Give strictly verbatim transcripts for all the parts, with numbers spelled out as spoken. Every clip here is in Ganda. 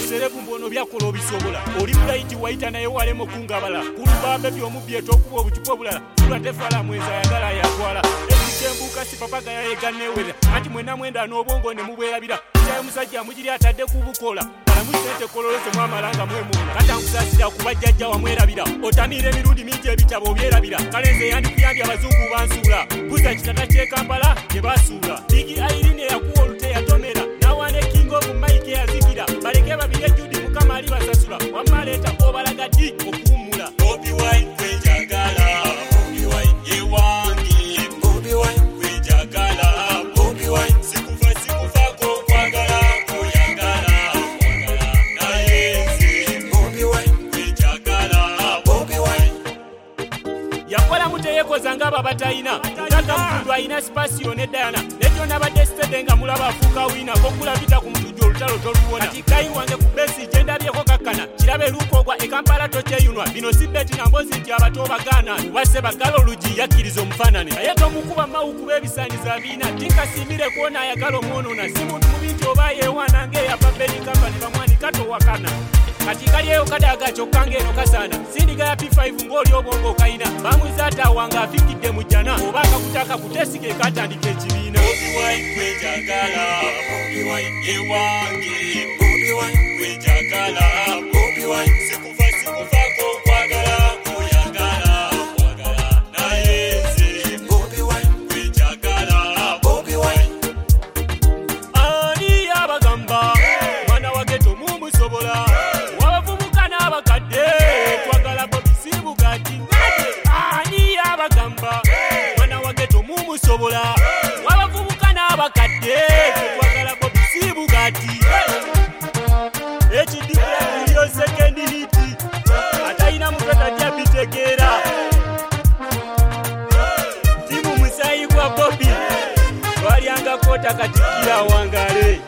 muserebu mbono byakola obisobola oli mulaiti waita naye walemo kungabala kulubambe byomubye tokuba obucupa obulala tulatefala mweza yagala yatwala ekikembuka sipapaga yayeganewera anti mwena mwenda n'obwongo ne mubwerabira kyaye musajja mugiri atadde kubukola balamusente kololose mwamalanga mwemuna katankusasira kuba jjajja wamwerabira otamira emirundi mingi ebitabo obyerabira kalenze yandikuyambye abazungu bansuula buza kitata kyekampala gye basuula bigi airine yakuwa olute yatomera nawane king of mike yazikira baleke babiri ejudi mukama ali basasula wamaleeta obalaga di okuwumula Bobi Wine kwenjagala Bobi Wine yewange Bobi Wine kwenjagala Bobi Wine sikufa sikufako kwagala kuyagala kwagala nayenze Bobi Wine kwenjagala Bobi Wine yakola muteyekoza ngaba batayina taka mpundu ayina spasio ne Diana nejo nabadde stede nga mulaba afuuka wina kokulabita ku mutujju olutalo toluwona ati kayi wange ku besi gyendabyeko kakkana kirabe luukogwa ekampala tokyeyunwa bino sibeti nambozi nti abato bagana ubase bagala olugi yakkiriza omufaanane naye tomukuba mawukuba ebisaaniza biina tinkasimire kuona ayagala omwonoona si muntu mubi nti oba yeewaana ng'eyava bedi kampani bamwanika towakana kati kalyeyo kadaga kyokka ng'eno kasaana sindiga ya P five ng'oli obwongo kayina bamwiza atawanga afikidde mu jjana oba akakutaka kutesike katandika ekibiina Bobi Wine kwenjagala Bobi Wine yewange Bobi Wine kwenjagala Bobi Wine sikufa sikufako kwagala kuyagala kwagala nayenze Bobi Wine kwenjagala Bobi Wine ani abagamba mwana wa geto mumusobola wabavubuka n'abakadde twagala Bobi si Bugatti ani abagamba mwana wa geto mumusobola wabavubuka n'abakadde twagala Bobi si Bugatti ekidibula miliyo sekendi hiti atayina muntu atajja bitegeera timu musayi gwa Bobi twalyangako takatikira wangale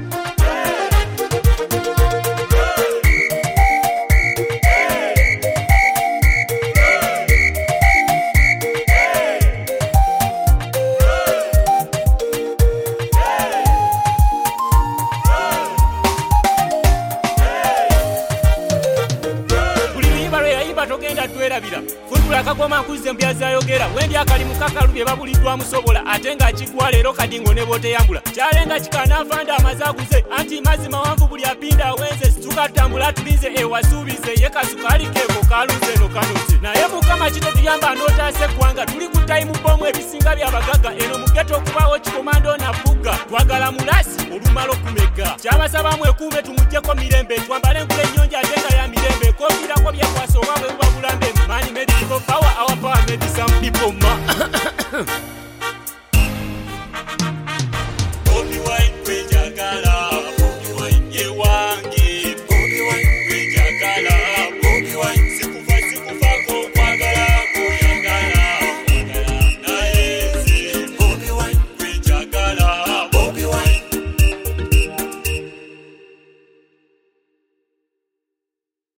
togenda twerabira fundula akagoma nkuze mbyazayogera wendi akali mukakalu bye babuliddwa musobola ate nga kigwa leero kadingo ne boteyambula kyalenga kikana fanda amazaguze anti mazima wanvu buli apinda awenze tukatambula tulize ewasuubize ye kasukali keko kaluze no kanoze naye mukama kino tuyamba anotaase kwanga tuli ku time bomu ebisinga byabagaga eno mugeto okubawo kikomando na bugga twagala mulasi olumalo kumega kyabasaba mwekuume tumujjeko mirembe twambale nkule ennyonja ate nga ya mirembe kovirako byekwasoba bwe buba bulambe mani medical power our